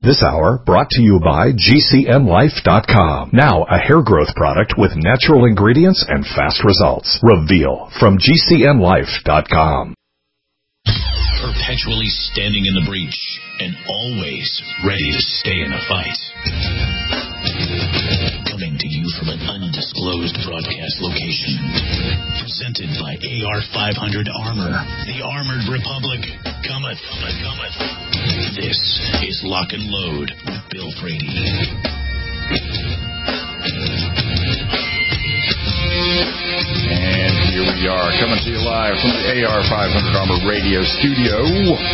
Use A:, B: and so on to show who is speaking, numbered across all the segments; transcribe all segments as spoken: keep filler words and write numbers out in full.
A: This hour brought to you by G C N Life dot com. Now a hair growth product with natural ingredients and fast results. Reveal from G C N Life dot com.
B: Perpetually standing in the breach and always ready to stay in a fight. Coming to you from an undisclosed broadcast location. Presented by A R five hundred Armor. The Armored Republic cometh, cometh, cometh. This is Lock and Load with Bill Frady.
C: And here we are, coming to you live from the A R five hundred Armor Radio studio.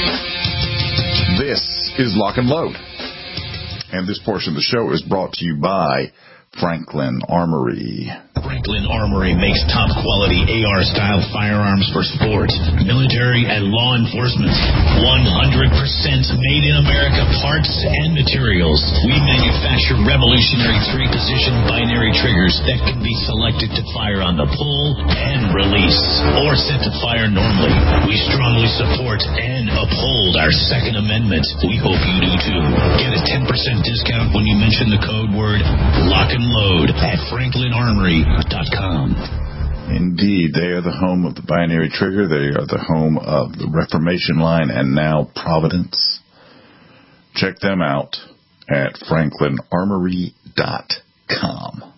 C: This is Lock and Load. And this portion of the show is brought to you by Franklin Armory.
B: Franklin Armory makes top-quality A R-style firearms for sport, military, and law enforcement. one hundred percent made in America parts and materials. We manufacture revolutionary three-position binary triggers that can be selected to fire on the pull and release, or set to fire normally. We strongly support and uphold our Second Amendment. We hope you do too. Get a ten percent discount when you mention the code word Lock and Load at Franklin Armory dot com.
C: Indeed, they are the home of the binary trigger. They are the home of the Reformation line and now Providence. Check them out at Franklin Armory dot com.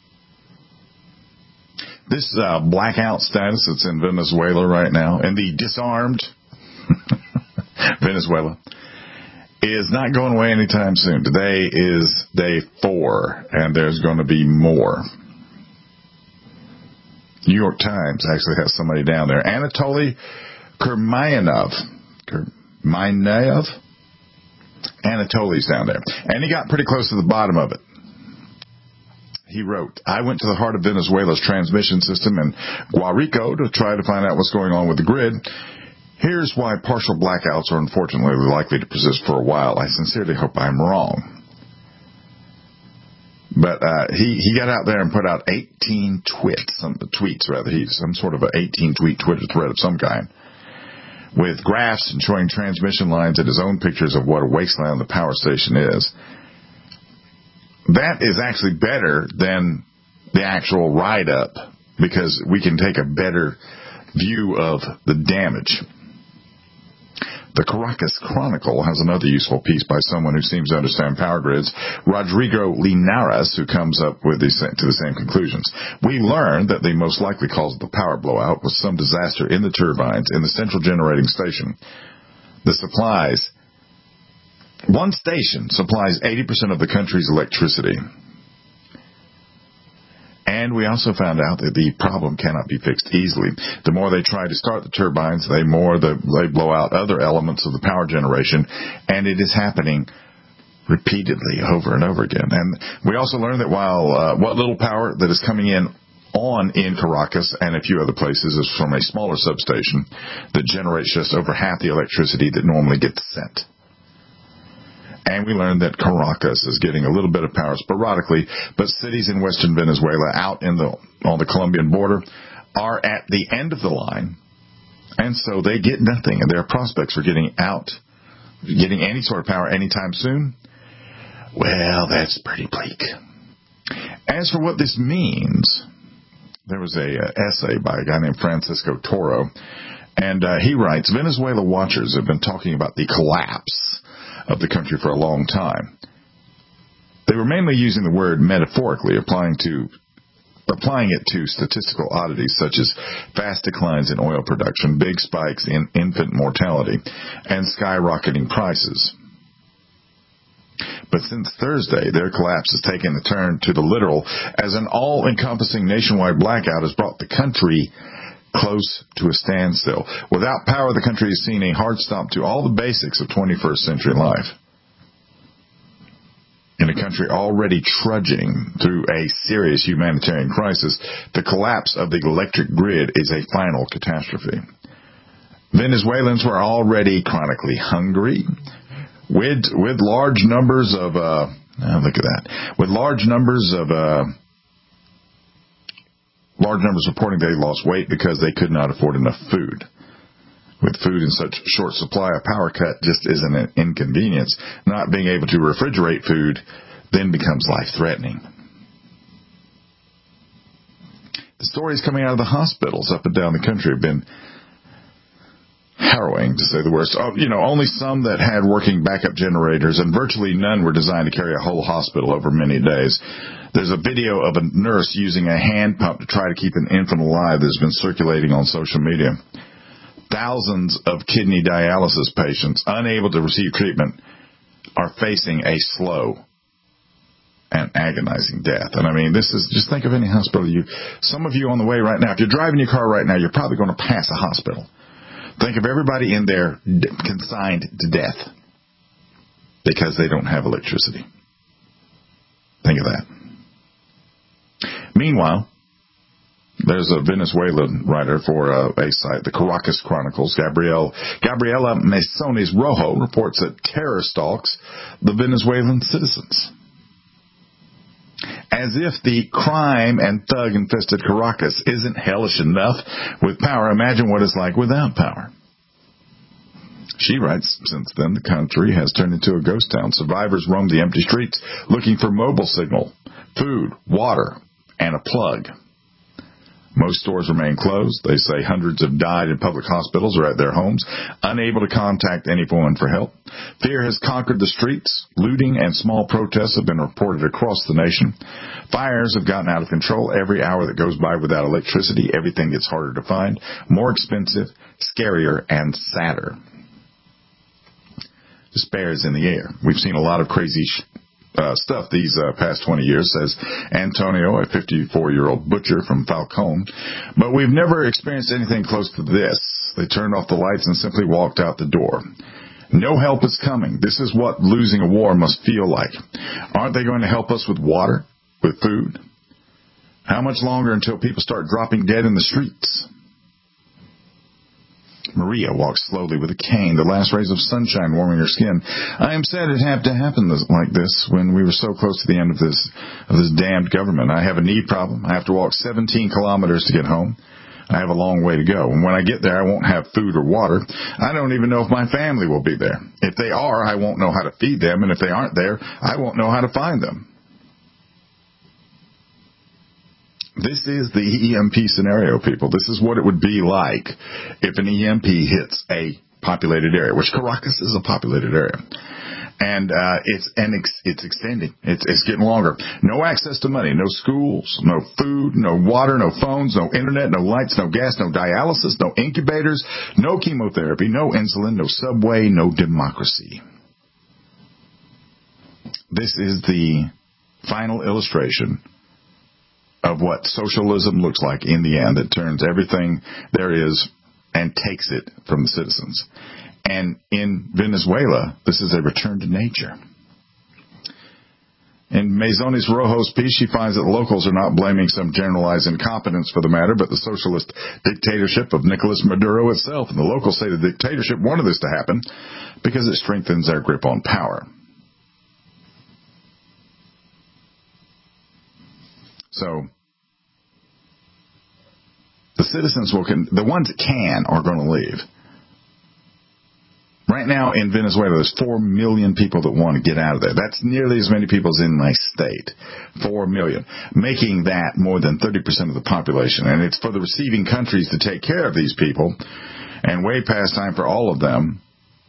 C: This uh, blackout status that's in Venezuela right now, and the disarmed Venezuela, is not going away anytime soon. Today is day four, and there's going to be more. New York Times actually has somebody down there. Anatoly Kurmayanov. Kurmayanov? Anatoly's down there. And he got pretty close to the bottom of it. He wrote, I went to the heart of Venezuela's transmission system in Guarico to try to find out what's going on with the grid. Here's why partial blackouts are unfortunately likely to persist for a while. I sincerely hope I'm wrong. But uh, he, he got out there and put out eighteen tweets, some tweets rather, he some sort of an eighteen-tweet Twitter thread of some kind, with graphs and showing transmission lines and his own pictures of what a wasteland the power station is. That is actually better than the actual write-up, because we can take a better view of the damage. The Caracas Chronicle has another useful piece by someone who seems to understand power grids, Rodrigo Linares, who comes up with the, to the same conclusions. We learned that the most likely cause of the power blowout was some disaster in the turbines in the central generating station. The supplies, one station supplies eighty percent of the country's electricity. And we also found out that the problem cannot be fixed easily. The more they try to start the turbines, the more the, they blow out other elements of the power generation, and it is happening repeatedly over and over again. And we also learned that while uh, what little power that is coming in on in Caracas and a few other places is from a smaller substation that generates just over half the electricity that normally gets sent. And we learned that Caracas is getting a little bit of power sporadically, but cities in western Venezuela out in the on the Colombian border are at the end of the line, and so they get nothing. And their prospects for getting out, getting any sort of power anytime soon, well, that's pretty bleak. As for what this means, there was a uh, essay by a guy named Francisco Toro, and uh, he writes, Venezuela watchers have been talking about the collapse of the country for a long time. They were mainly using the word metaphorically, applying to applying it to statistical oddities such as fast declines in oil production, big spikes in infant mortality, and skyrocketing prices. But since Thursday, their collapse has taken a turn to the literal, as an all-encompassing nationwide blackout has brought the country close to a standstill. Without power, the country has seen a hard stop to all the basics of twenty-first century life. In a country already trudging through a serious humanitarian crisis, the collapse of the electric grid is a final catastrophe. Venezuelans were already chronically hungry, with with large numbers of uh, oh, look at that, with large numbers of uh, large numbers reporting they lost weight because they could not afford enough food. with food in such short supply, a power cut just isn't an inconvenience. Not being able to refrigerate food then becomes life-threatening. The stories coming out of the hospitals up and down the country have been harrowing, to say the worst. Oh, you know, only some that had working backup generators, and virtually none were designed to carry a whole hospital over many days. There's a video of a nurse using a hand pump to try to keep an infant alive that's been circulating on social media. Thousands of kidney dialysis patients unable to receive treatment are facing a slow and agonizing death. And I mean, this is, just think of any hospital you, some of you on the way right now, if you're driving your car right now, you're probably going to pass a hospital. Think of everybody in there consigned to death because they don't have electricity. Think of that. Meanwhile, there's a Venezuelan writer for uh, a site, the Caracas Chronicles, Gabriel, Gabriela Mesones Rojo, reports that terror stalks the Venezuelan citizens. As if the crime and thug-infested Caracas isn't hellish enough with power, imagine what it's like without power. She writes, since then, the country has turned into a ghost town. Survivors roam the empty streets looking for mobile signal, food, water, and a plug. Most stores remain closed. They say hundreds have died in public hospitals or at their homes, unable to contact anyone for help. Fear has conquered the streets. Looting and small protests have been reported across the nation. Fires have gotten out of control. Every hour that goes by without electricity, everything gets harder to find, more expensive, scarier, and sadder. Despair is in the air. We've seen a lot of crazy sh- Uh, stuff these uh, past twenty years, says Antonio, a fifty-four-year-old butcher from Falcone. But we've never experienced anything close to this. They turned off the lights and simply walked out the door. No help is coming. This is what losing a war must feel like. Aren't they going to help us with water, with food? How much longer until people start dropping dead in the streets? Maria walks slowly with a cane, the last rays of sunshine warming her skin. I am sad it had to happen this, like this when we were so close to the end of this of this damned government. I have a knee problem. I have to walk seventeen kilometers to get home. I have a long way to go. And when I get there, I won't have food or water. I don't even know if my family will be there. If they are, I won't know how to feed them. And if they aren't there, I won't know how to find them. This is the E M P scenario, people. This is what it would be like if an E M P hits a populated area, which Caracas is a populated area. And uh, it's and ex- it's extending. It's, it's getting longer. No access to money, no schools, no food, no water, no phones, no internet, no lights, no gas, no dialysis, no incubators, no chemotherapy, no insulin, no subway, no democracy. This is the final illustration of what socialism looks like in the end. It turns everything there is and takes it from the citizens. And in Venezuela, this is a return to nature. In Mesones Rojo's piece, she finds that locals are not blaming some generalized incompetence for the matter, but the socialist dictatorship of Nicolas Maduro itself. And the locals say the dictatorship wanted this to happen because it strengthens their grip on power. So, the citizens will, can, the ones that can are going to leave. Right now in Venezuela, there's four million people that want to get out of there. That's nearly as many people as in my state. Four million. Making that more than thirty percent of the population. And it's for the receiving countries to take care of these people. And way past time for all of them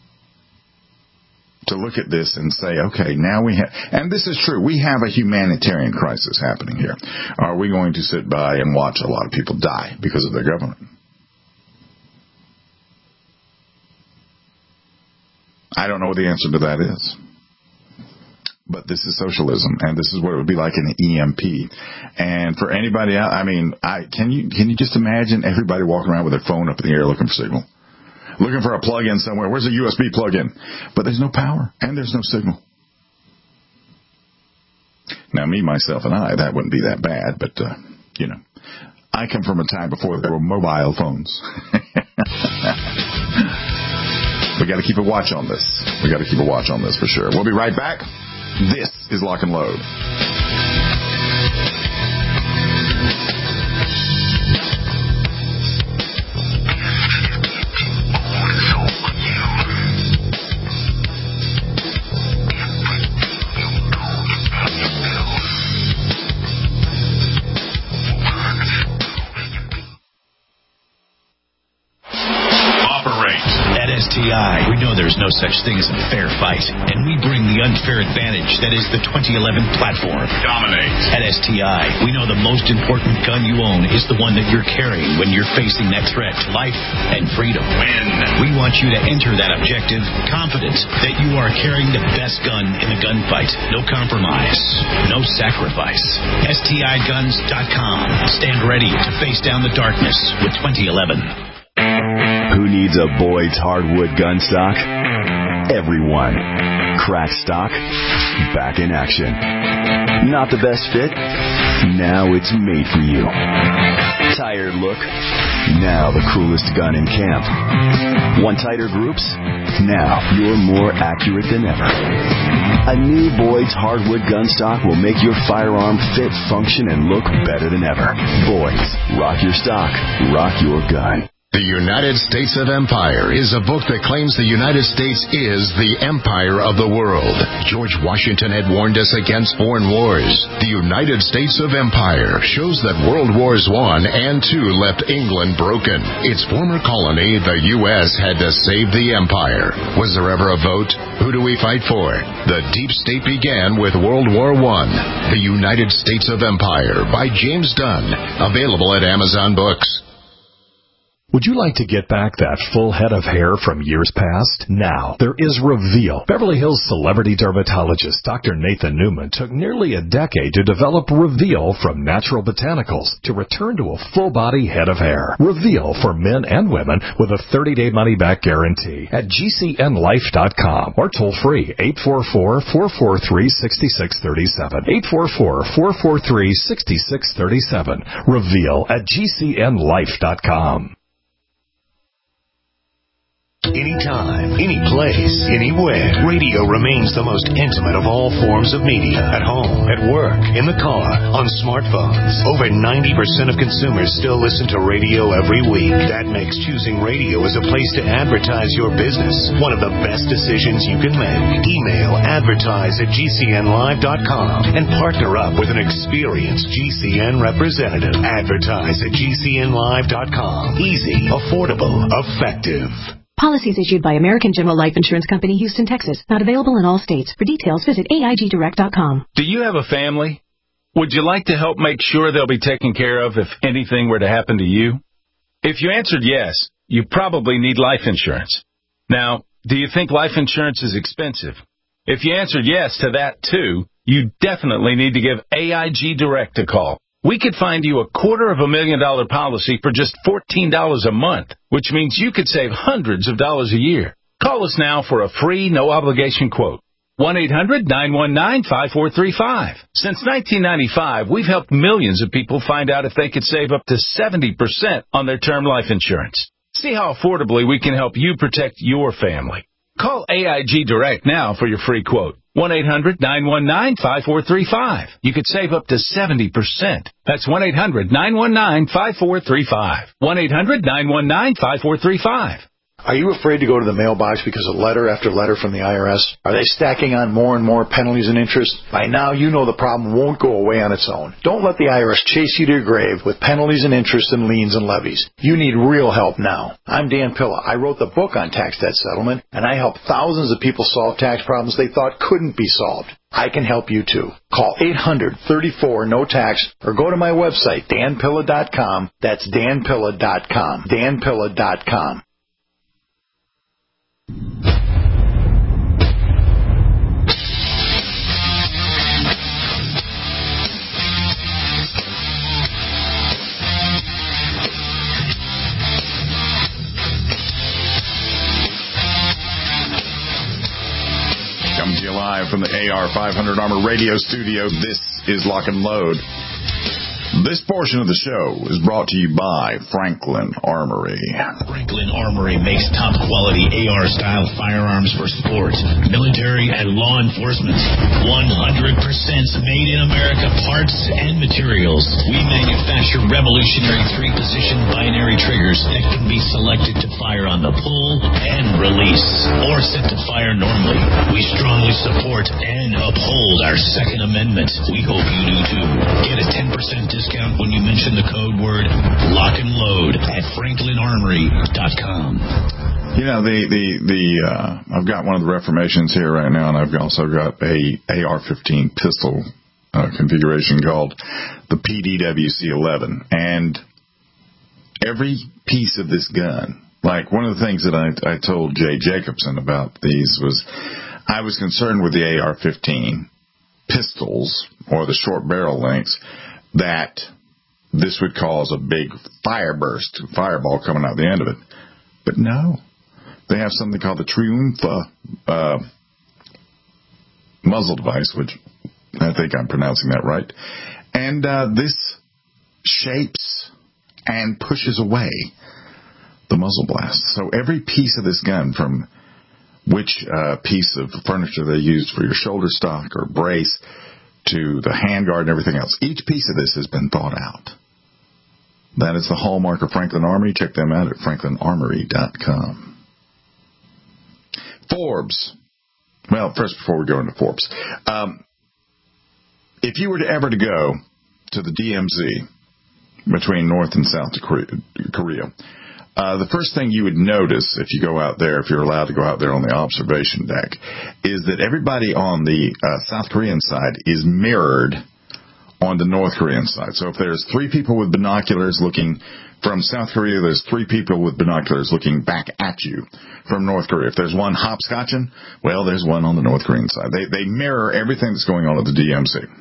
C: to look at this and say, okay, now we have, and this is true, we have a humanitarian crisis happening here. Are we going to sit by and watch a lot of people die because of their government? I don't know what the answer to that is. But this is socialism, and this is what it would be like in an E M P. And for anybody else, I mean, I, can you can you just imagine everybody walking around with their phone up in the air looking for signal? Looking for a plug-in somewhere. Where's a U S B plug-in? But there's no power, and there's no signal. Now, me, myself, and I, that wouldn't be that bad, but, uh, you know, I come from a time before there were mobile phones. We got to keep a watch on this. We got to keep a watch on this for sure. We'll be right back. This is Lock and Load.
B: no such thing as a fair fight, and we bring the unfair advantage that is the twenty eleven platform. Dominate. At S T I, we know the most important gun you own is the one that you're carrying when you're facing that threat to life and freedom. Win. We want you to enter that objective confident that you are carrying the best gun in the gunfight. No compromise. No sacrifice. S T I guns dot com. Stand ready to face down the darkness with twenty eleven.
D: Who needs a Boyd's hardwood gun stock? Everyone. Crack stock, back in action. Not the best fit? Now it's made for you. Tired look? Now the coolest gun in camp. Want tighter groups? Now you're more accurate than ever. A new Boyd's hardwood gun stock will make your firearm fit, function, and look better than ever. Boyd's. Rock your stock. Rock your gun.
E: The United States of Empire is a book that claims the United States is the empire of the world. George Washington had warned us against foreign wars. The United States of Empire shows that World Wars One and Two left England broken. Its former colony, the U S, had to save the empire. Was there ever a vote? Who do we fight for? The deep state began with World War One. The United States of Empire by James Dunn. Available at Amazon Books.
A: Would you like to get back that full head of hair from years past? Now, there is Reveal. Beverly Hills celebrity dermatologist Doctor Nathan Newman took nearly a decade to develop Reveal from natural botanicals to return to a full-body head of hair. Reveal for men and women with a thirty-day money-back guarantee at G C N life dot com or toll-free eight four four, four four three, six six three seven. eight four four, four four three, six six three seven. Reveal at G C N life dot com.
F: Anytime, any place, anywhere. Radio remains the most intimate of all forms of media. At home, at work, in the car, on smartphones. Over ninety percent of consumers still listen to radio every week. That makes choosing radio as a place to advertise your business one of the best decisions you can make. Email advertise at G C N live dot com and partner up with an experienced G C N representative. Advertise at G C N live dot com. Easy, affordable, effective.
G: Policies issued by American General Life Insurance Company, Houston, Texas. Not available in all states. For details, visit A I G direct dot com.
H: Do you have a family? Would you like to help make sure they'll be taken care of if anything were to happen to you? If you answered yes, you probably need life insurance. Now, do you think life insurance is expensive? If you answered yes to that, too, you definitely need to give A I G Direct a call. We could find you a quarter of a million dollar policy for just fourteen dollars a month, which means you could save hundreds of dollars a year. Call us now for a free, no-obligation quote. one eight hundred, nine one nine, five four three five. Since nineteen ninety-five, we've helped millions of people find out if they could save up to seventy percent on their term life insurance. See how affordably we can help you protect your family. Call A I G Direct now for your free quote. one eight hundred, nine one nine, five four three five. You could save up to seventy percent. That's one eight hundred, nine one nine, five four three five. one eight hundred, nine one nine, five four three five.
I: Are you afraid to go to the mailbox because of letter after letter from the I R S? Are they stacking on more and more penalties and interest? By now, you know the problem won't go away on its own. Don't let the I R S chase you to your grave with penalties and interest and liens and levies. You need real help now. I'm Dan Pilla. I wrote the book on tax debt settlement, and I helped thousands of people solve tax problems they thought couldn't be solved. I can help you too. Call eight hundred, thirty-four, no tax or go to my website, dan pilla dot com. That's dan pilla dot com. dan pilla dot com.
C: Coming to you live from the A R five hundred Armor Radio Studio. This is Lock and Load. This portion of the show is brought to you by Franklin Armory.
B: Franklin Armory makes top-quality A R-style firearms for sport, military, and law enforcement. one hundred percent made in America parts and materials. We manufacture revolutionary three-position binary triggers that can be selected to fire on the pull and release, or set to fire normally. We strongly support and uphold our Second Amendment. We hope you do too. Get a ten percent discount discount when you mention the code word Lock and Load at franklin armory dot com.
C: You know, the, the, the, uh, I've got one of the Reformations here right now, and I've also got a A R fifteen pistol uh, configuration called the P D W C eleven. And every piece of this gun, like one of the things that I, I told Jay Jacobson about these was I was concerned with the A R fifteen pistols or the short barrel lengths that this would cause a big fire burst, fireball coming out the end of it. But no. They have something called the Triumpha uh, muzzle device, which I think I'm pronouncing that right. And uh, this shapes and pushes away the muzzle blast. So every piece of this gun, from which uh, piece of furniture they used for your shoulder stock or brace to the handguard and everything else, each piece of this has been thought out. That is the hallmark of Franklin Armory. Check them out at franklin armory dot com. Forbes. Well, first, before we go into Forbes, um, if you were to ever to go to the D M Z between North and South Korea, uh, the first thing you would notice if you go out there, if you're allowed to go out there on the observation deck, is that everybody on the uh, South Korean side is mirrored on the North Korean side. So if there's three people with binoculars looking from South Korea, there's three people with binoculars looking back at you from North Korea. If there's one hopscotching, well, there's one on the North Korean side. They they mirror everything that's going on at the D M Z.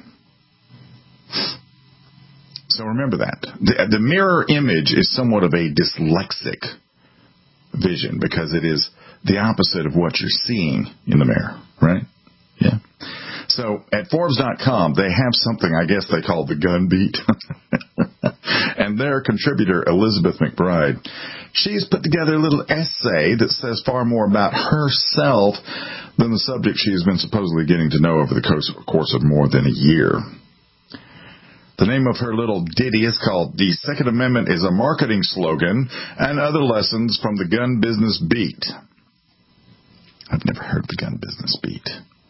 C: So remember that. The, the mirror image is somewhat of a dyslexic vision because it is the opposite of what you're seeing in the mirror, right? Yeah. So at Forbes dot com, they have something I guess they call the gun beat. And their contributor, Elizabeth McBride, she's put together a little essay that says far more about herself than the subject she has been supposedly getting to know over the course of more than a year. The name of her little ditty is called The Second Amendment is a Marketing Slogan and Other Lessons from the Gun Business Beat. I've never heard the gun business beat.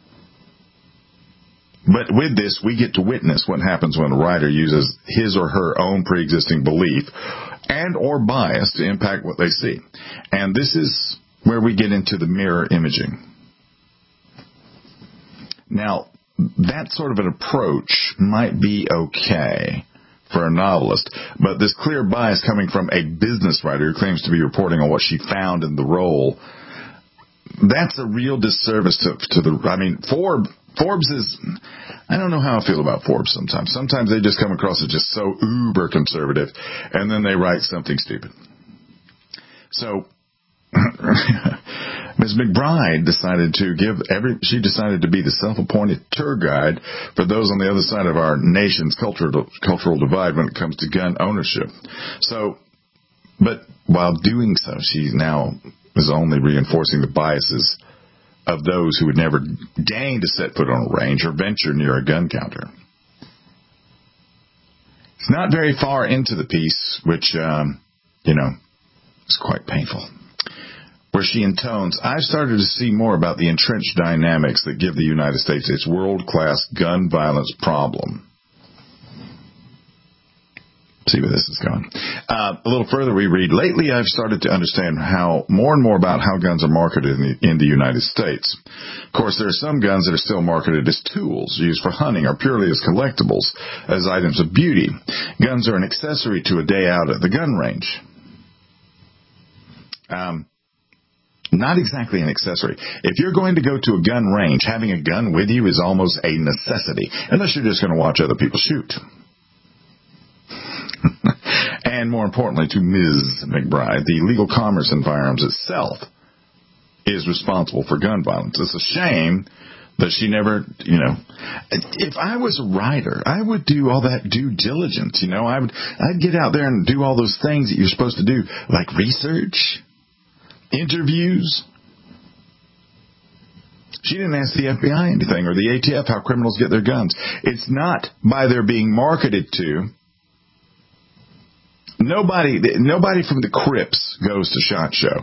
C: But with this, we get to witness what happens when a writer uses his or her own pre-existing belief and or bias to impact what they see. And this is where we get into the mirror imaging. Now, that sort of an approach might be okay for a novelist, but this clear bias coming from a business writer who claims to be reporting on what she found in the role, that's a real disservice to, to the, I mean, Forbes, Forbes is, I don't know how I feel about Forbes sometimes. Sometimes they just come across as just so uber conservative, and then they write something stupid. So, Miz McBride decided to give every, she decided to be the self-appointed tour guide for those on the other side of our nation's cultural, cultural divide when it comes to gun ownership. So, but while doing so, she now is only reinforcing the biases of those who would never deign to set foot on a range or venture near a gun counter. It's not very far into the piece, which, um, you know, is quite painful, where she intones, I've started to see more about the entrenched dynamics that give the United States its world-class gun violence problem. See where this is going. Uh, a little further, we read, lately I've started to understand how more and more about how guns are marketed in the, in the United States. Of course, there are some guns that are still marketed as tools used for hunting or purely as collectibles, as items of beauty. Guns are an accessory to a day out at the gun range. Um, not exactly an accessory. If you're going to go to a gun range, having a gun with you is almost a necessity, unless you're just going to watch other people shoot. And more importantly, to Miz McBride, the legal commerce in firearms itself is responsible for gun violence. It's a shame that she never, you know, if I was a writer, I would do all that due diligence, you know, I would, I'd get out there and do all those things that you're supposed to do, like research, interviews. She didn't ask the F B I anything or the A T F how criminals get their guns. It's not by their being marketed to. Nobody, nobody from the Crips goes to SHOT Show.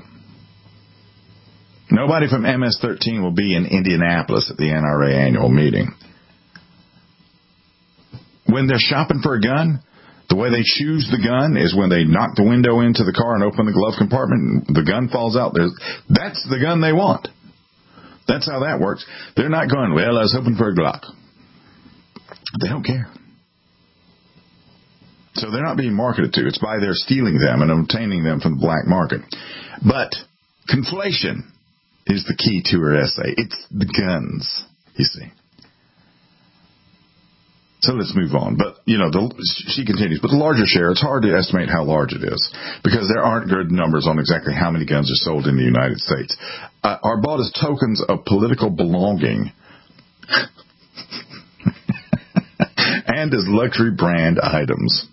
C: Nobody from M S thirteen will be in Indianapolis at the N R A annual meeting. When they're shopping for a gun, The way they choose the gun is when they knock the window into the car and open the glove compartment and the gun falls out. There's, that's the gun they want. That's how that works. They're not going, well, I was hoping for a Glock. They don't care. So they're not being marketed to. It's by their stealing them and obtaining them from the black market. But conflation is the key to her essay. It's the guns, you see. So let's move on. But, you know, the, she continues, but the larger share, it's hard to estimate how large it is because there aren't good numbers on exactly how many guns are sold in the United States. Uh, are bought as tokens of political belonging and as luxury brand items.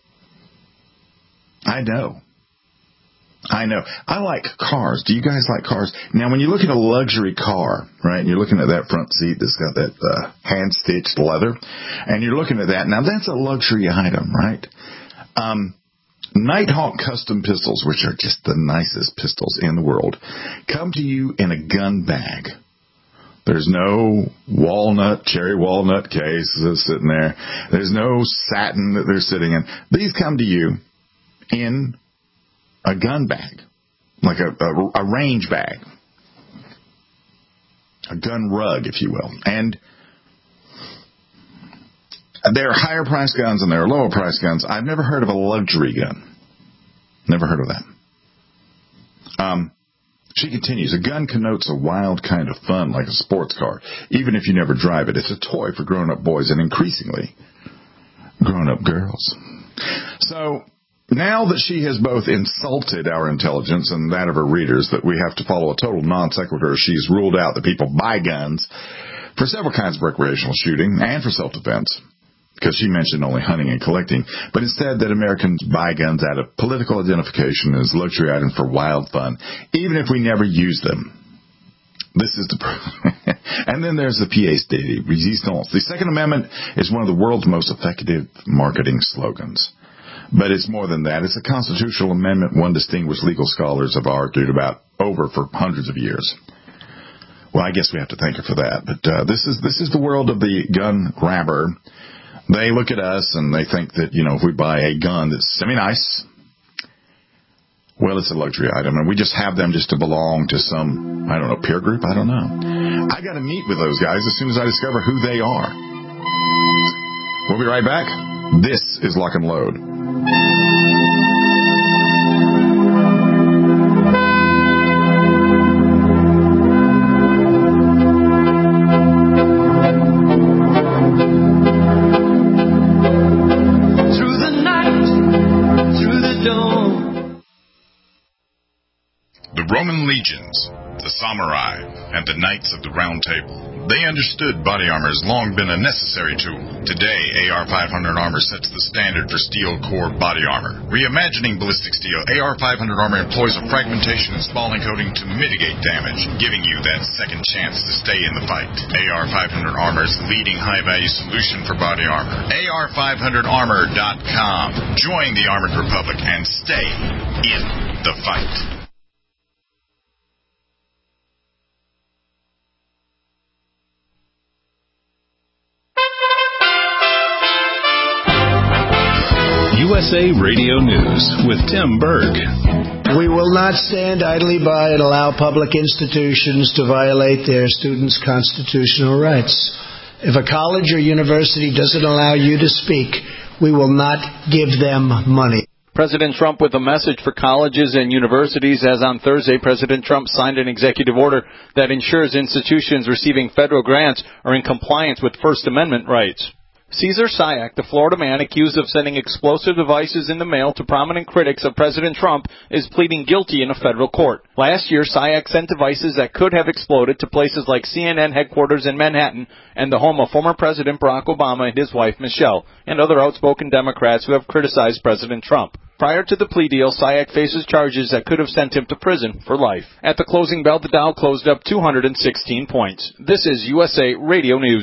C: I know. I know. I like cars. Do you guys like cars? Now, when you look at a luxury car, right, and you're looking at that front seat that's got that uh, hand-stitched leather, and you're looking at that, now that's a luxury item, right? Um, Nighthawk custom pistols, which are just the nicest pistols in the world, come to you in a gun bag. There's no walnut, cherry walnut case that's sitting there. There's no satin that they're sitting in. These come to you in a gun bag, like a, a, a range bag, a gun rug, if you will. And there are higher price guns and there are lower price guns. I've never heard of a luxury gun. Never heard of that. Um, she continues, a gun connotes a wild kind of fun, like a sports car, even if you never drive it. It's a toy for grown-up boys and increasingly grown-up girls. So now that she has both insulted our intelligence and that of her readers, that we have to follow a total non sequitur, she's ruled out that people buy guns for several kinds of recreational shooting and for self-defense, because she mentioned only hunting and collecting, but instead that Americans buy guns out of political identification as luxury items for wild fun, even if we never use them. This is the and then there's the pièce de résistance. The Second Amendment is one of the world's most effective marketing slogans. But it's more than that. It's a constitutional amendment one distinguished legal scholars have argued about over for hundreds of years. Well, I guess we have to thank her for that. But uh, this is this is the world of the gun grabber. They look at us and they think that, you know, if we buy a gun that's semi-nice, well, it's a luxury item. And we just have them just to belong to some, I don't know, peer group? I don't know. I got to meet with those guys as soon as I discover who they are. We'll be right back. This is Lock and Load.
J: Through the night, through the dawn.
C: The Roman legions, the samurai, and the knights of the Round Table. They understood body armor has long been a necessary tool. Today, A R five hundred armor sets the standard for steel core body armor. Reimagining ballistic steel, A R five hundred armor employs a fragmentation and spalling coating to mitigate damage, giving you that second chance to stay in the fight. A R five hundred armor is the leading high-value solution for body armor. A R five hundred armor dot com. Join the Armored Republic and stay in the fight.
H: U S A Radio News with Tim Berg.
K: We will not stand idly by and allow public institutions to violate their students' constitutional rights. If a college or university doesn't allow you to speak, we will not give them money.
L: President Trump with a message for colleges and universities, as on Thursday, President Trump signed an executive order that ensures institutions receiving federal grants are in compliance with First Amendment rights. Cesar Sayak, the Florida man accused of sending explosive devices in the mail to prominent critics of President Trump, is pleading guilty in a federal court. Last year, Sayak sent devices that could have exploded to places like C N N headquarters in Manhattan and the home of former President Barack Obama and his wife Michelle, and other outspoken Democrats who have criticized President Trump. Prior to the plea deal, Sayak faces charges that could have sent him to prison for life. At the closing bell, the Dow closed up two hundred sixteen points. This is U S A Radio News.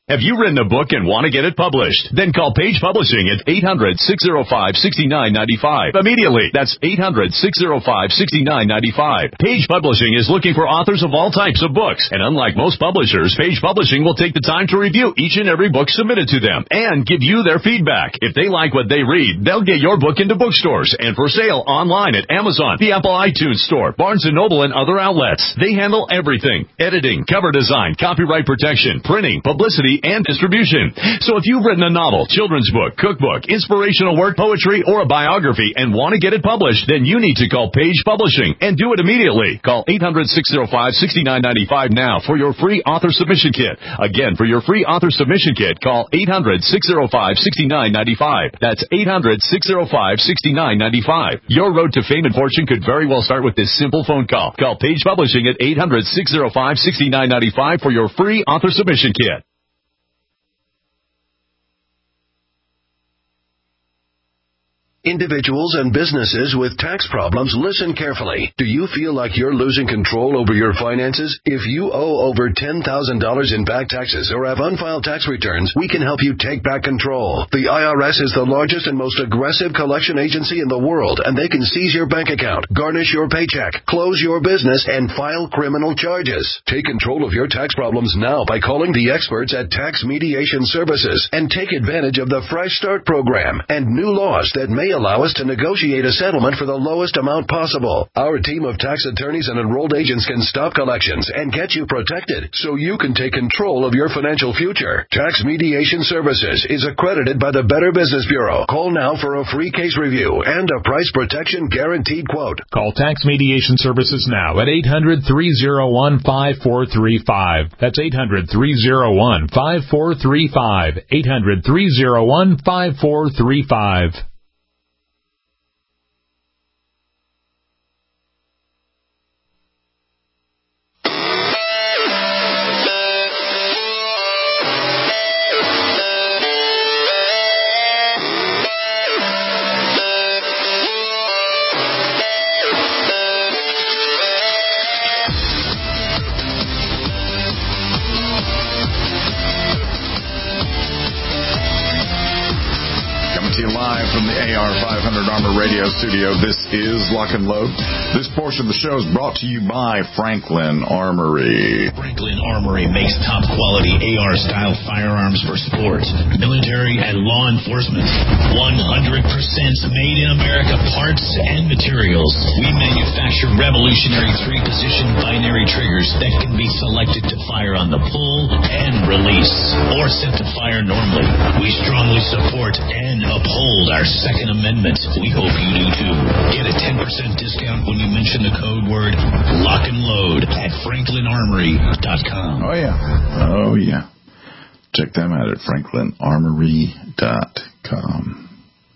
M: Have you written a book and want to get it published? Then call Page Publishing at eight hundred, six oh five, six nine nine five immediately. That's eight hundred, six oh five, six nine nine five. Page Publishing is looking for authors of all types of books. And unlike most publishers, Page Publishing will take the time to review each and every book submitted to them and give you their feedback. If they like what they read, they'll get your book into bookstores and for sale online at Amazon, the Apple iTunes Store, Barnes and Noble, and other outlets. They handle everything: editing, cover design, copyright protection, printing, publicity, and distribution. So if you've written a novel, children's book, cookbook, inspirational work, poetry, or a biography and want to get it published, then you need to call Page Publishing and do it immediately. Call eight hundred, six oh five, six nine nine five now for your free author submission kit. Again, for your free author submission kit, call eight hundred, six oh five, six nine nine five. That's eight hundred, six oh five, six nine nine five. Your road to fame and fortune could very well start with this simple phone call. Call Page Publishing at eight hundred, six oh five, six nine nine five for your free author submission kit.
N: Individuals and businesses with tax problems, listen carefully. Do you feel like you're losing control over your finances? If you owe over ten thousand dollars in back taxes or have unfiled tax returns, we can help you take back control. The I R S is the largest and most aggressive collection agency in the world, and they can seize your bank account, garnish your paycheck, close your business, and file criminal charges. Take control of your tax problems now by calling the experts at Tax Mediation Services and take advantage of the Fresh Start program and new laws that may allow us to negotiate a settlement for the lowest amount possible. Our team of tax attorneys and enrolled agents can stop collections and get you protected so you can take control of your financial future. Tax Mediation Services is accredited by the Better Business Bureau. Call now for a free case review and a price protection guaranteed quote.
O: Call Tax Mediation Services now at eight hundred, three oh one, five four three five. That's eight hundred, three oh one, five four three five. eight hundred, three oh one, five four three five.
C: From the A R five hundred Armor Radio Studio, this is Lock and Load. This portion of the show is brought to you by Franklin Armory.
B: Franklin Armory makes top-quality A R-style firearms for sports, military, and law enforcement. one hundred percent made in America parts and materials. We manufacture revolutionary three-position binary triggers that can be selected to fire on the pull and release, or set to fire normally. We strongly support and uphold our Second Amendment. We hope you do too. Get a ten percent discount when you mention the code word Lock and Load at franklin armory dot com.
C: Oh yeah. Oh yeah. Check them out at franklin armory dot com.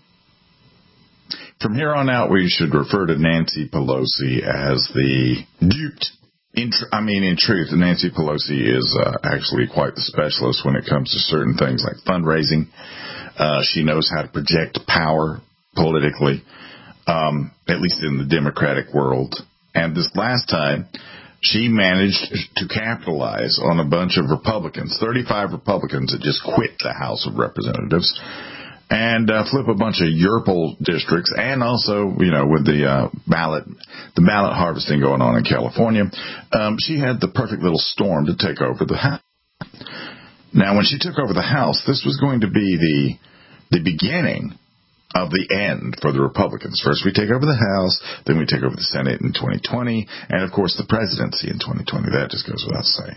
C: From here on out, we should refer to Nancy Pelosi as the duped. In tr- I mean, in truth, Nancy Pelosi is uh, actually quite the specialist when it comes to certain things like fundraising. Uh, she knows how to project power politically, um, at least in the Democratic world. And this last time, she managed to capitalize on a bunch of Republicans, thirty-five Republicans that just quit the House of Representatives, and uh, flip a bunch of Yerpal districts, and also, you know, with the uh, ballot, the ballot harvesting going on in California, um, she had the perfect little storm to take over the House. Now, when she took over the House, this was going to be the the beginning of the end for the Republicans. First, we take over the House, then we take over the Senate in twenty twenty, and, of course, the presidency in twenty twenty. That just goes without saying.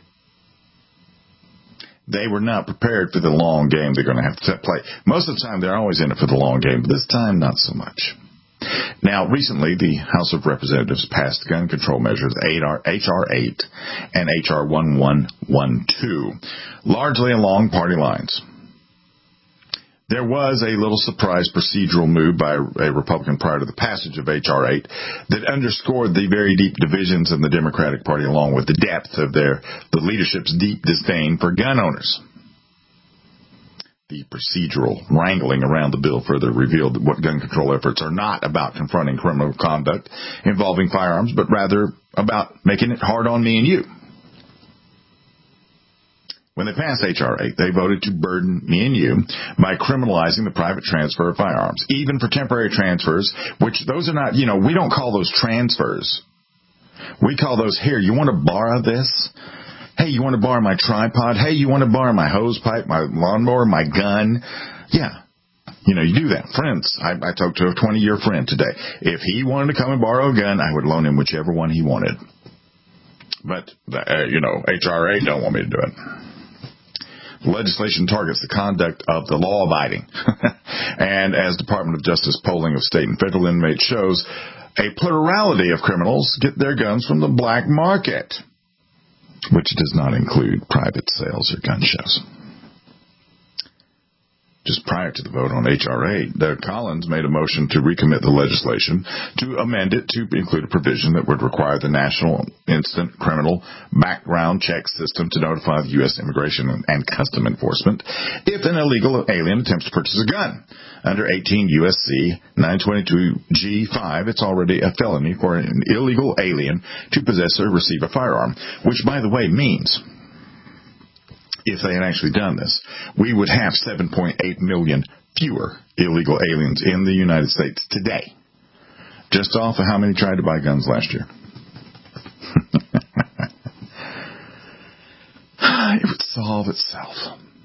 C: They were not prepared for the long game they're going to have to play. Most of the time, they're always in it for the long game, but this time, not so much. Now, recently, the House of Representatives passed gun control measures, H R eight and H R eleven twelve, largely along party lines. There was a little surprise procedural move by a Republican prior to the passage of H R eight that underscored the very deep divisions in the Democratic Party, along with the depth of their the leadership's deep disdain for gun owners. The procedural wrangling around the bill further revealed that what gun control efforts are not about confronting criminal conduct involving firearms, but rather about making it hard on me and you. When they passed H R eight, they voted to burden me and you by criminalizing the private transfer of firearms, even for temporary transfers, which those are not, you know, we don't call those transfers. We call those, here, you want to borrow this? Hey, you want to borrow my tripod? Hey, you want to borrow my hose pipe, my lawnmower, my gun? Yeah. You know, you do that. Friends, I, I talked to a twenty-year friend today. If he wanted to come and borrow a gun, I would loan him whichever one he wanted. But, uh, you know, H R eight don't want me to do it. The legislation targets the conduct of the law-abiding. And as Department of Justice polling of state and federal inmates shows, a plurality of criminals get their guns from the black market, which does not include private sales or gun shows. Just prior to the vote on H R eight, Doug Collins made a motion to recommit the legislation to amend it to include a provision that would require the National Instant Criminal Background Check System to notify the U S Immigration and Custom Enforcement if an illegal alien attempts to purchase a gun. Under eighteen U S C nine twenty-two G five, it's already a felony for an illegal alien to possess or receive a firearm, which, by the way, means, if they had actually done this, we would have seven point eight million fewer illegal aliens in the United States today, just off of how many tried to buy guns last year. It would solve itself.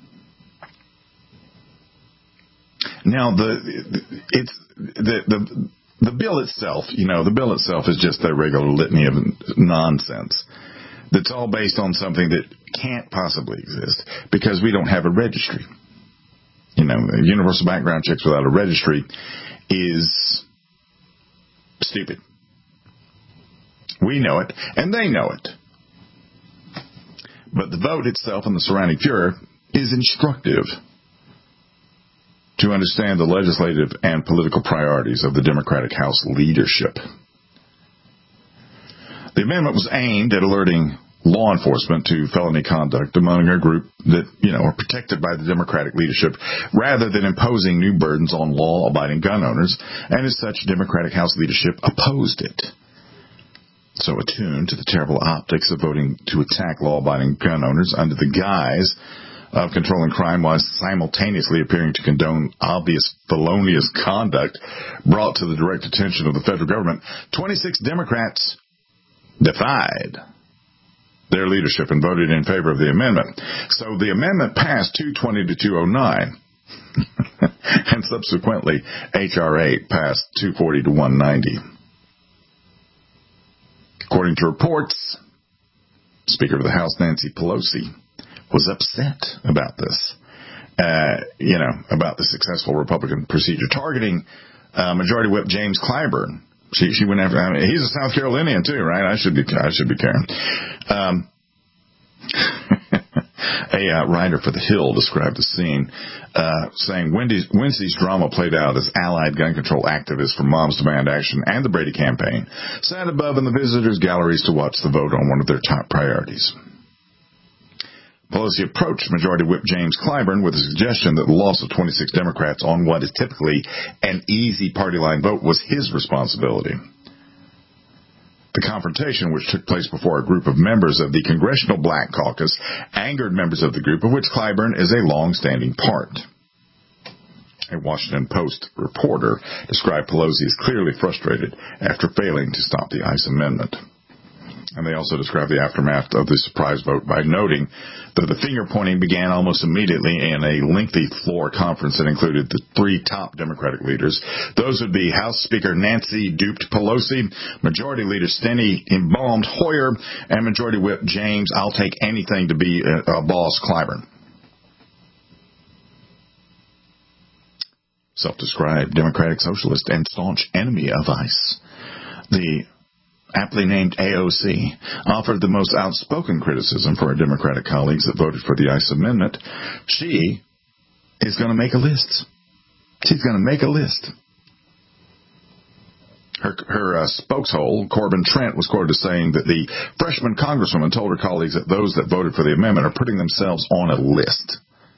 C: Now, the it's the the the bill itself, you know, the bill itself is just a regular litany of nonsense. That's all based on something that can't possibly exist because we don't have a registry. You know, universal background checks without a registry is stupid. We know it, and they know it. But the vote itself and the surrounding furor is instructive to understand the legislative and political priorities of the Democratic House leadership. The amendment was aimed at alerting law enforcement to felony conduct among a group that, you know, are protected by the Democratic leadership rather than imposing new burdens on law-abiding gun owners, and as such, Democratic House leadership opposed it. So attuned to the terrible optics of voting to attack law-abiding gun owners under the guise of controlling crime while simultaneously appearing to condone obvious felonious conduct brought to the direct attention of the federal government, twenty-six Democrats defied their leadership and voted in favor of the amendment. So the amendment passed two twenty to two oh nine, and subsequently H R eight passed two forty to one ninety. According to reports, Speaker of the House Nancy Pelosi was upset about this, uh, you know, about the successful Republican procedure targeting uh, Majority Whip James Clyburn. She she went after. I mean, he's a South Carolinian too, right? I should be I should be caring. Um, a uh, writer for The Hill described the scene, uh, saying Wendy's, Wednesday's drama played out as allied gun control activists from Moms Demand Action and the Brady campaign sat above in the visitors' galleries to watch the vote on one of their top priorities. Pelosi approached Majority Whip James Clyburn with a suggestion that the loss of twenty-six Democrats on what is typically an easy party line vote was his responsibility. The confrontation, which took place before a group of members of the Congressional Black Caucus, angered members of the group, of which Clyburn is a long-standing part. A Washington Post reporter described Pelosi as clearly frustrated after failing to stop the ICE amendment. And they also described the aftermath of the surprise vote by noting that the finger-pointing began almost immediately in a lengthy floor conference that included the three top Democratic leaders. Those would be House Speaker Nancy Duped Pelosi, Majority Leader Steny Embalmed Hoyer, and Majority Whip James I'll take anything to be a, a boss Clyburn. Self-described Democratic Socialist and staunch enemy of ICE. The aptly named A O C, offered the most outspoken criticism for her Democratic colleagues that voted for the ICE amendment. She is going to make a list. She's going to make a list. Her, her uh, spokeshole, Corbin Trent, was quoted as saying that the freshman congresswoman told her colleagues that those that voted for the amendment are putting themselves on a list.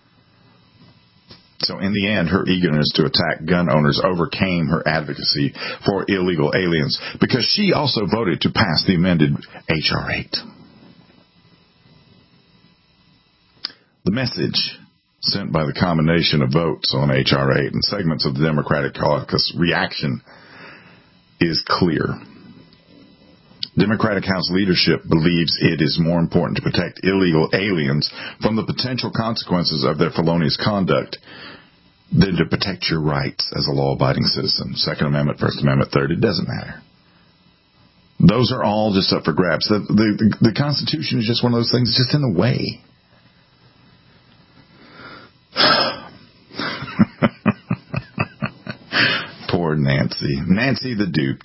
C: So in the end, her eagerness to attack gun owners overcame her advocacy for illegal aliens because she also voted to pass the amended H R eight. The message sent by the combination of votes on H R eight and segments of the Democratic caucus reaction is clear. Democratic House leadership believes it is more important to protect illegal aliens from the potential consequences of their felonious conduct than to protect your rights as a law-abiding citizen. Second Amendment, First Amendment, Third, it doesn't matter. Those are all just up for grabs. The, the, the Constitution is just one of those things that's just in the way. Poor Nancy. Nancy the duped.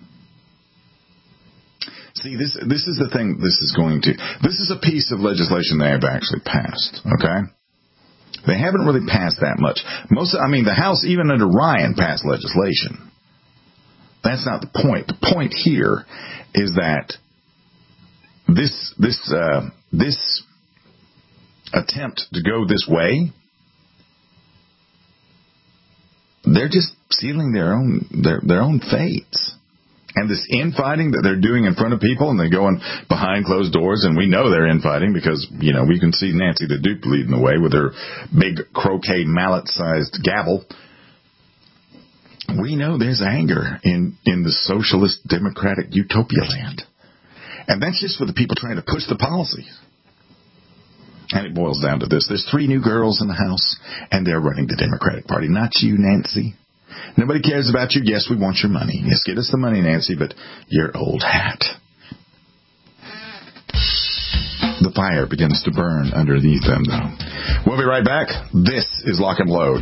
C: See, this this is the thing this is going to... This is a piece of legislation they have actually passed, okay? They haven't really passed that much. Most, I mean, the House, even under Ryan, passed legislation. That's not the point. The point here is that this this uh, this attempt to go this way, they're just sealing their own their their own fates. And this infighting that they're doing in front of people, and they're going behind closed doors, and we know they're infighting because, you know, we can see Nancy the Duke leading the way with her big croquet mallet-sized gavel. We know there's anger in, in the socialist democratic utopia land. And that's just for the people trying to push the policies. And it boils down to this. There's three new girls in the House, and they're running the Democratic Party. Not you, Nancy. Nobody cares about you. Yes, we want your money. Yes, get us the money, Nancy, but your old hat. The fire begins to burn underneath them, though. We'll be right back. This is Lock and Load.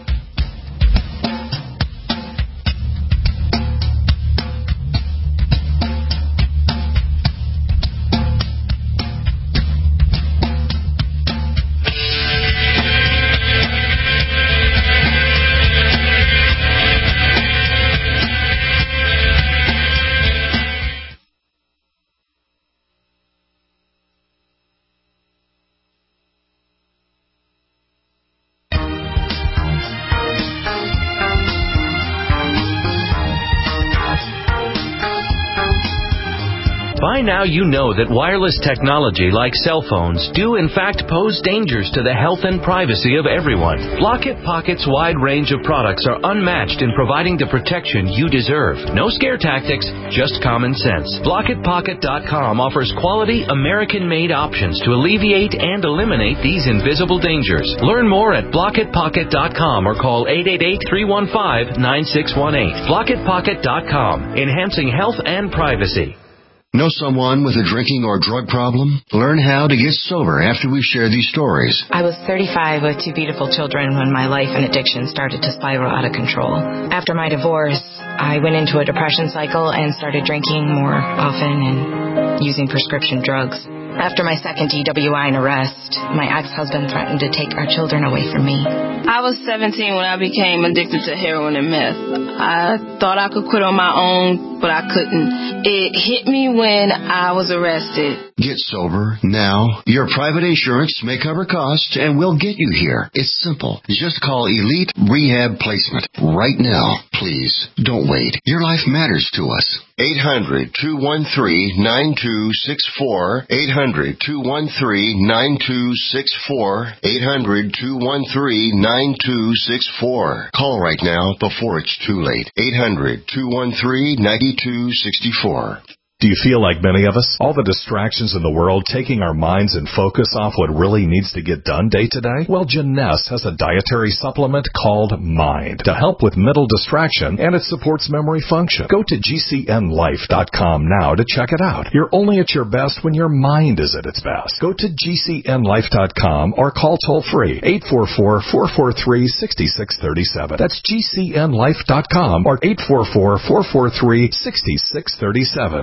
P: By now you know that wireless technology like cell phones do in fact pose dangers to the health and privacy of everyone. Block-It Pocket's wide range of products are unmatched in providing the protection you deserve. No scare tactics, just common sense. Block It Pocket dot com offers quality American-made options to alleviate and eliminate these invisible dangers. Learn more at Block It Pocket dot com or call eight eight eight, three one five, nine six one eight. Block It Pocket dot com, enhancing health and privacy.
N: Know someone with a drinking or drug problem? Learn how to get sober after we share these stories.
Q: I was thirty-five with two beautiful children when my life and addiction started to spiral out of control. After my divorce, I went into a depression cycle and started drinking more often and using prescription drugs. After my second D W I and arrest, my ex-husband threatened to take our children away from me.
R: I was seventeen when I became addicted to heroin and meth. I thought I could quit on my own, but I couldn't. It hit me when I was arrested.
N: Get sober now. Your private insurance may cover costs and we'll get you here. It's simple. Just call Elite Rehab Placement right now. Please, don't wait. Your life matters to us. eight hundred, two one three, nine two six four. eight hundred, two one three, nine two six four. eight hundred, two one three, nine two six four. Call right now before it's too late. eight hundred, two one three, nine two six four.
A: Do you feel like many of us? All the distractions in the world taking our minds and focus off what really needs to get done day to day? Well, Jeunesse has a dietary supplement called Mind to help with mental distraction, and it supports memory function. Go to G C N life dot com now to check it out. You're only at your best when your mind is at its best. Go to G C N life dot com or call toll-free eight four four, four four three, six six three seven. That's G C N life dot com or eight four four, four four three, six six three seven.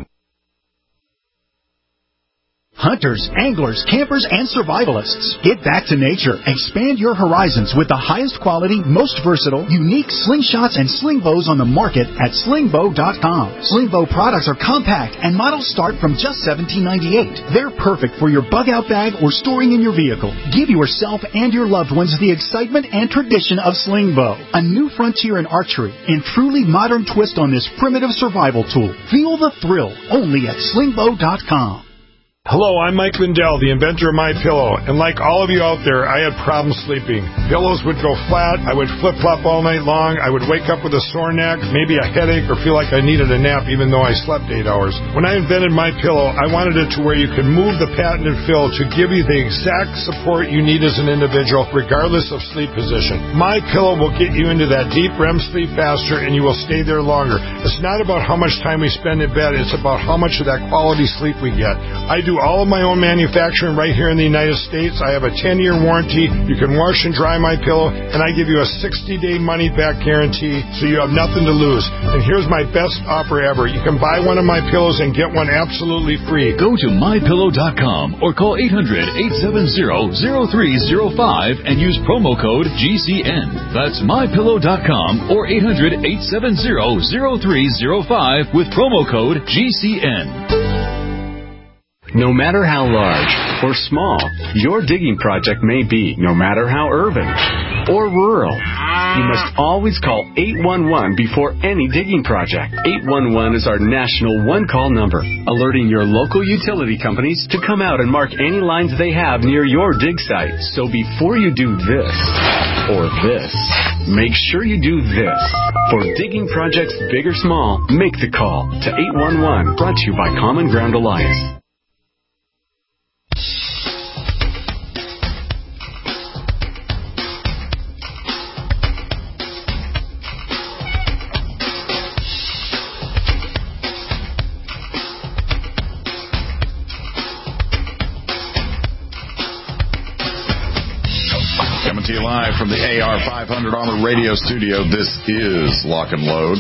S: Hunters, anglers, campers, and survivalists. Get back to nature. Expand your horizons with the highest quality, most versatile, unique slingshots and sling bows on the market at sling bow dot com. Sling bow products are compact and models start from just seventeen ninety-eight. They're perfect for your bug out bag or storing in your vehicle. Give yourself and your loved ones the excitement and tradition of sling bow. A new frontier in archery and truly modern twist on this primitive survival tool. Feel the thrill only at sling bow dot com.
T: Hello, I'm Mike Lindell, the inventor of MyPillow, and like all of you out there, I had problems sleeping. Pillows would go flat, I would flip-flop all night long, I would wake up with a sore neck, maybe a headache, or feel like I needed a nap even though I slept eight hours. When I invented MyPillow, I wanted it to where you could move the patented fill to give you the exact support you need as an individual, regardless of sleep position. MyPillow will get you into that deep R E M sleep faster, and you will stay there longer. It's not about how much time we spend in bed, it's about how much of that quality sleep we get. I do all of my own manufacturing right here in the United States. I have a ten-year warranty. You can wash and dry MyPillow, and I give you a sixty-day money-back guarantee, so you have nothing to lose. And here's my best offer ever. You can buy one of my pillows and get one absolutely free.
U: Go to my pillow dot com or call eight hundred, eight seven zero, zero three zero five and use promo code G C N. That's my pillow dot com or eight hundred, eight seven zero, zero three zero five with promo code G C N.
V: No matter how large or small your digging project may be, no matter how urban or rural, you must always call eight one one before any digging project. eight one one is our national one-call number, alerting your local utility companies to come out and mark any lines they have near your dig site. So before you do this or this, make sure you do this. For digging projects big or small, make the call to eight one one, brought to you by Common Ground Alliance.
C: Live from the A R five hundred Armor Radio Studio, this is Lock and Load.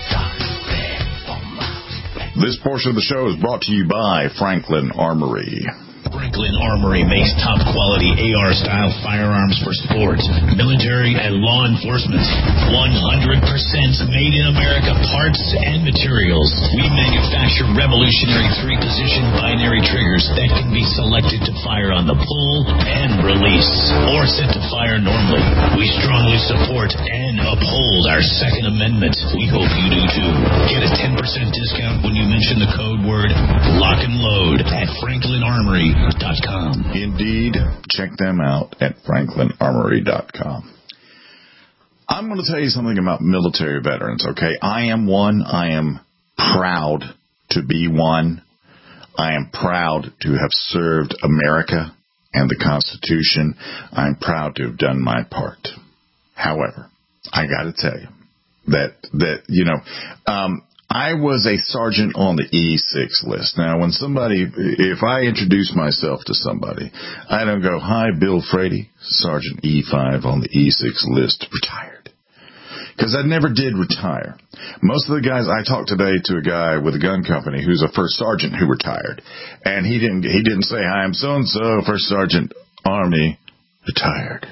C: This portion of the show is brought to you by Franklin Armory.
B: Franklin Armory makes top-quality A R-style firearms for sports, military, and law enforcement. one hundred percent made in America parts and materials. We manufacture revolutionary three-position binary triggers that can be selected to fire on the pull and release, or set to fire normally. We strongly support and uphold our Second Amendment. We hope you do too. Get a ten percent discount when you mention the code word Lock and Load at Franklin Armory dot com.
C: Indeed, check them out at Franklin Armory dot com. I'm going to tell you something about military veterans, okay? I am one. I am proud to be one. I am proud to have served America and the Constitution. I'm proud to have done my part. However, I got to tell you that, that you know, um, I was a sergeant on the E six list. Now, when somebody, if I introduce myself to somebody, I don't go, "Hi, Bill Frady, Sergeant E five on the E six list, retired." Because I never did retire. Most of the guys, I talked today to a guy with a gun company who's a first sergeant who retired. And he didn't, he didn't say, "Hi, I'm so-and-so, First Sergeant Army, retired."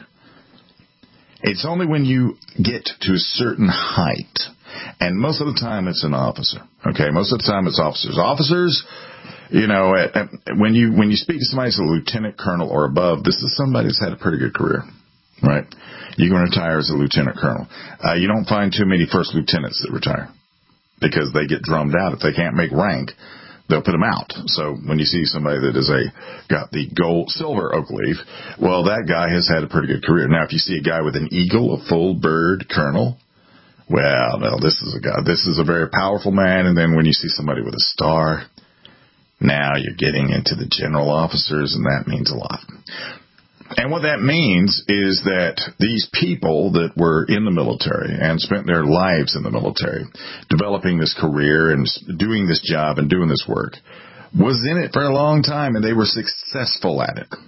C: It's only when you get to a certain height. And most of the time, it's an officer. Okay, most of the time, it's officers. Officers, you know, at, at, when you when you speak to somebody who's a lieutenant colonel or above, this is somebody that's had a pretty good career, right? You can retire as a lieutenant colonel. Uh, you don't find too many first lieutenants that retire because they get drummed out. If they can't make rank, they'll put them out. So when you see somebody that is a got the gold, silver oak leaf, well, that guy has had a pretty good career. Now, if you see a guy with an eagle, a full bird colonel, well, no, this is a guy. This is a very powerful man. And then when you see somebody with a star, now you're getting into the general officers, and that means a lot. And what that means is that these people that were in the military and spent their lives in the military, developing this career and doing this job and doing this work, was in it for a long time, and they were successful at it.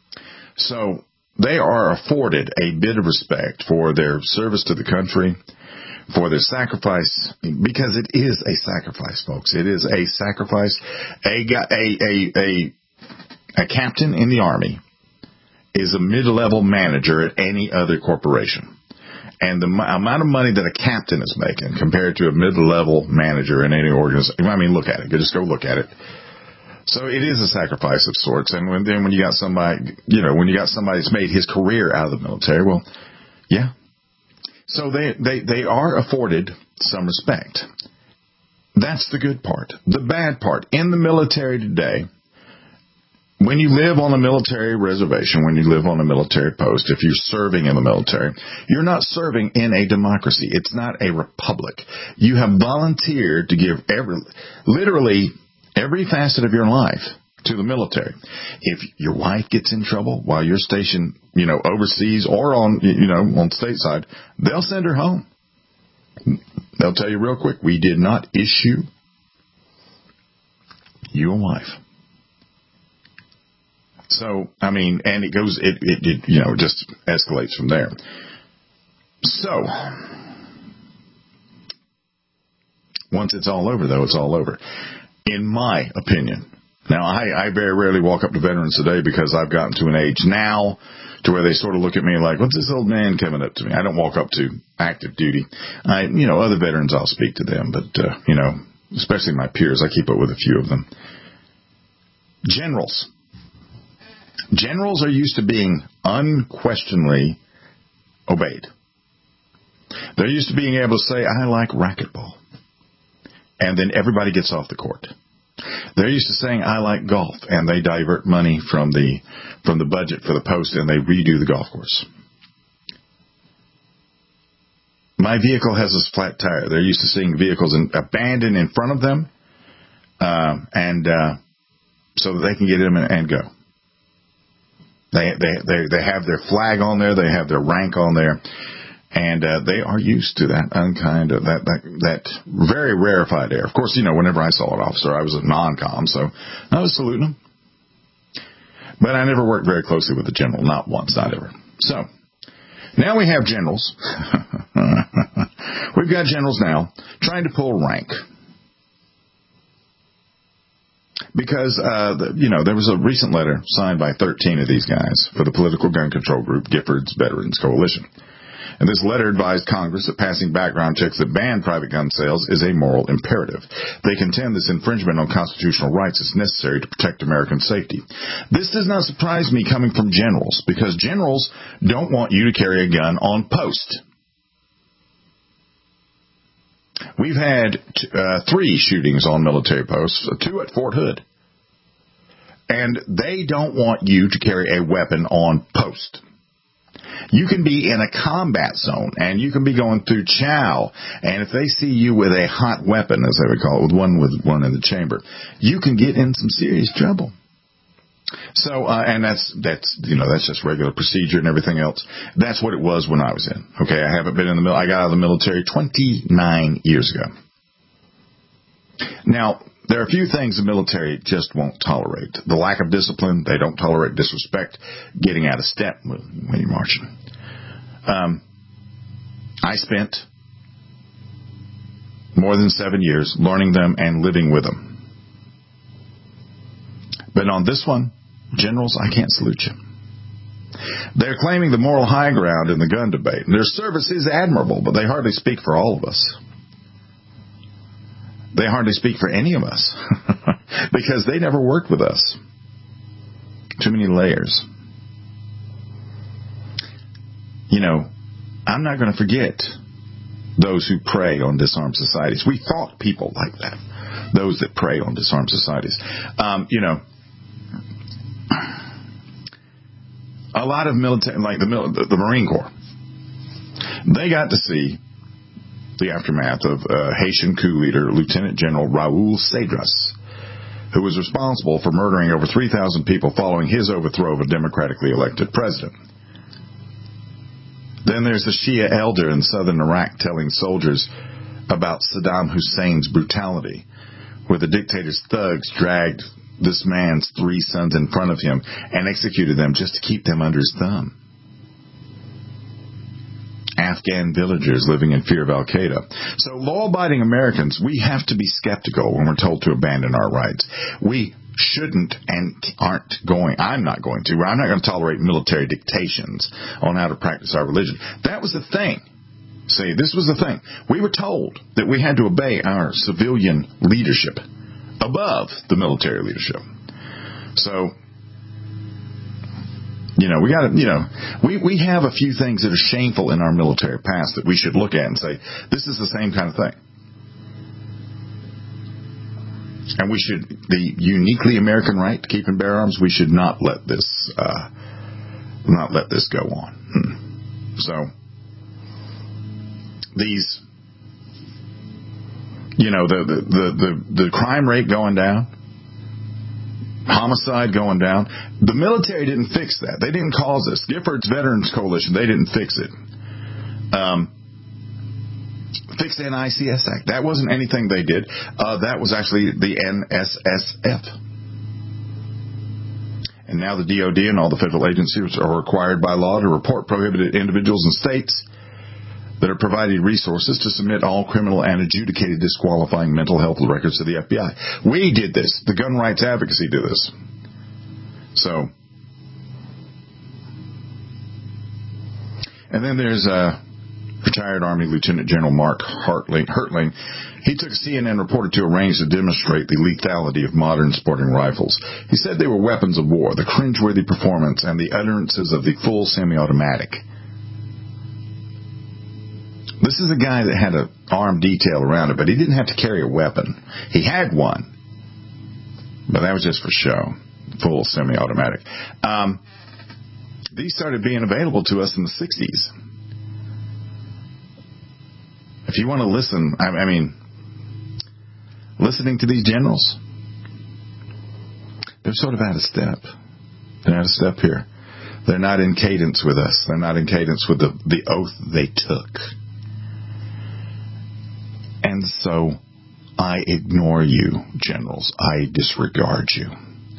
C: So they are afforded a bit of respect for their service to the country, for their sacrifice, because it is a sacrifice, folks. It is a sacrifice. A, a, a, a, a captain in the Army is a mid-level manager at any other corporation. And the amount of money that a captain is making compared to a mid-level manager in any organization, I mean, look at it. Just go look at it. So it is a sacrifice of sorts. And when, then when you got somebody, you know, when you got somebody that's made his career out of the military, well, yeah. So they, they, they are afforded some respect. That's the good part. The bad part, in the military today, when you live on a military reservation, when you live on a military post, if you're serving in the military, you're not serving in a democracy. It's not a republic. You have volunteered to give every, literally every facet of your life to the military. If your wife gets in trouble while you're stationed, you know, overseas or on, you know, on stateside, they'll send her home. They'll tell you real quick, we did not issue you a wife. So, I mean, and it goes, it, it, it, you know, just escalates from there. So, once it's all over, though, it's all over. In my opinion. Now, I, I very rarely walk up to veterans today because I've gotten to an age now to where they sort of look at me like, what's this old man coming up to me? I don't walk up to active duty. I, you know, other veterans, I'll speak to them, but, uh, you know, especially my peers, I keep up with a few of them. Generals. Generals are used to being unquestionably obeyed. They're used to being able to say, I like racquetball. And then everybody gets off the court. They're used to saying, I like golf. And they divert money from the from the budget for the post and they redo the golf course. My vehicle has this flat tire. They're used to seeing vehicles in, abandoned in front of them. Uh, and uh, so that they can get in and, and go. They, they they they have their flag on there. They have their rank on there, and uh, they are used to that unkind of that, that that very rarefied air. Of course, you know, whenever I saw an officer, I was a non-com, so I was saluting them. But I never worked very closely with the general, not once, not ever. So now we have generals. We've got generals now trying to pull rank. Because, uh, the, you know, there was a recent letter signed by thirteen of these guys for the political gun control group, Giffords Veterans Coalition. And this letter advised Congress that passing background checks that ban private gun sales is a moral imperative. They contend this infringement on constitutional rights is necessary to protect American safety. This does not surprise me coming from generals, because generals don't want you to carry a gun on post. We've had uh, three shootings on military posts, two at Fort Hood. And they don't want you to carry a weapon on post. You can be in a combat zone, and you can be going through chow, and if they see you with a hot weapon, as they would call it, with one with one in the chamber, you can get in some serious trouble. So, uh, and that's, that's, you know, that's just regular procedure and everything else. That's what it was when I was in. Okay, I haven't been in the mil- I got out of the military twenty-nine years ago. Now, there are a few things the military just won't tolerate. The lack of discipline, they don't tolerate disrespect, getting out of step when you're marching. Um, I spent more than seven years learning them and living with them. But on this one, generals, I can't salute you. They're claiming the moral high ground in the gun debate. Their service is admirable, but they hardly speak for all of us. They hardly speak for any of us because they never worked with us. Too many layers. You know, I'm not going to forget those who prey on disarmed societies. We fought people like that, those that prey on disarmed societies. Um, you know, a lot of military, like the, the, the Marine Corps, they got to see the aftermath of uh, Haitian coup leader Lieutenant General Raul Cedras, who was responsible for murdering over three thousand people following his overthrow of a democratically elected president. Then there's the Shia elder in southern Iraq telling soldiers about Saddam Hussein's brutality, where the dictator's thugs dragged this man's three sons in front of him and executed them just to keep them under his thumb. Afghan villagers living in fear of Al-Qaeda. So law-abiding Americans, we have to be skeptical when we're told to abandon our rights. We shouldn't and aren't going, I'm not going to, I'm not going to tolerate military dictations on how to practice our religion. That was the thing. See, this was the thing. We were told that we had to obey our civilian leadership above the military leadership. So, you know, we got to, you know, we, we have a few things that are shameful in our military past that we should look at and say, this is the same kind of thing. And we should, the uniquely American right to keep and bear arms, we should not let this, uh, not let this go on. Hmm. So, these, you know, the, the, the, the, the crime rate going down, homicide going down. The military didn't fix that. They didn't cause this. Giffords Veterans Coalition, they didn't fix it. Um, fix the N I C S Act. That wasn't anything they did. Uh, that was actually the N S S F. And now the D O D and all the federal agencies are required by law to report prohibited individuals and states that are providing resources to submit all criminal and adjudicated disqualifying mental health records to the F B I. We did this. The gun rights advocacy did this. So, and then there's uh, retired Army Lieutenant General Mark Hartling. Hertling. He took a C N N reporter to a range to demonstrate the lethality of modern sporting rifles. He said they were weapons of war, the cringeworthy performance, and the utterances of the full semi-automatic. This is a guy that had an armed detail around it, but he didn't have to carry a weapon. He had one, but that was just for show. Full semi-automatic. Um, these started being available to us in the sixties. If you want to listen, I, I mean, listening to these generals, they're sort of out of step. They're out of step here. They're not in cadence with us. They're not in cadence with the, the oath they took. And so I ignore you, generals. I disregard you.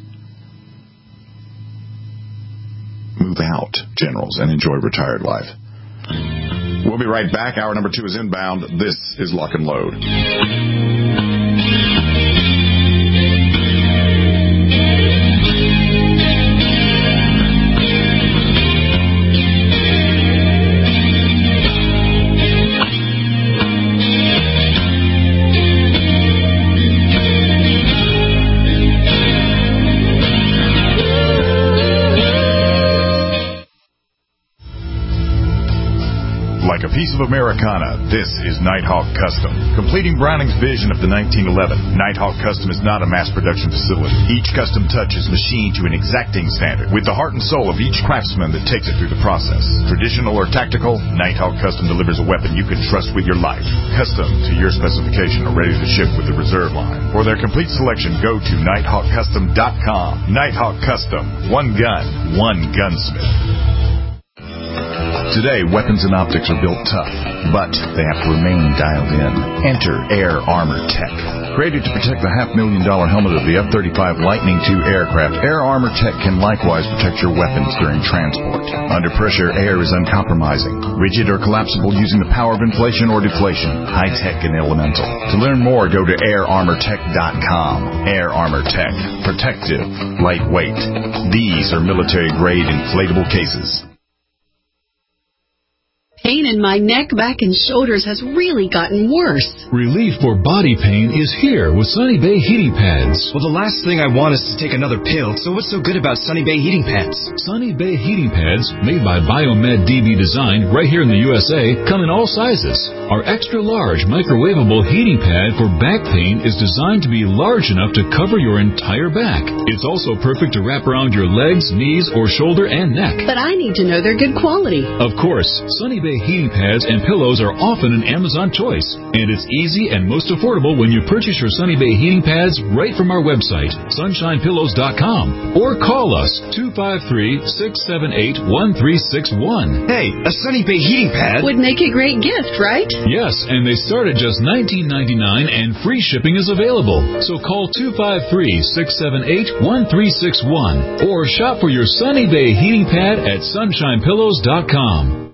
C: Move out, generals, and enjoy retired life. We'll be right back. Hour number two is inbound. This is Lock and Load.
D: Like a piece of Americana, this is Nighthawk Custom. Completing Browning's vision of the nineteen eleven, Nighthawk Custom is not a mass production facility. Each custom touch is machined to an exacting standard, with the heart and soul of each craftsman that takes it through the process. Traditional or tactical, Nighthawk Custom delivers a weapon you can trust with your life. Custom to your specification or ready to ship with the reserve line. For their complete selection, go to nighthawk custom dot com. Nighthawk Custom. One gun, one gunsmith. Today, weapons and optics are built tough, but they have to remain dialed in. Enter Air Armor Tech. Created to protect the half-million dollar helmet of the F thirty-five Lightning two aircraft, Air Armor Tech can likewise protect your weapons during transport. Under pressure, air is uncompromising, rigid or collapsible using the power of inflation or deflation, high-tech and elemental. To learn more, go to air armor tech dot com. Air Armor Tech. Protective. Lightweight. These are military-grade inflatable cases.
E: Pain in my neck, back, and shoulders has really gotten worse.
W: Relief for body pain is here with Sunny Bay Heating Pads.
X: Well, the last thing I want is to take another pill, so what's so good about Sunny Bay Heating Pads?
W: Sunny Bay Heating Pads, made by Biomed D B Design right here in the U S A, come in all sizes. Our extra-large microwavable heating pad for back pain is designed to be large enough to cover your entire back. It's also perfect to wrap around your legs, knees, or shoulder and neck.
E: But I need to know they're good quality.
W: Of course, Sunny Bay heating pads and pillows are often an Amazon choice, and it's easy and most affordable when you purchase your Sunny Bay heating pads right from our website, sunshine pillows dot com, or call us two five three, six seven eight, one three six one.
X: Hey, a Sunny Bay heating pad
E: would make a great gift, right?
W: Yes, and they start at just nineteen ninety-nine and free shipping is available. So call two five three, six seven eight, one three six one or shop for your Sunny Bay heating pad at sunshine pillows dot com.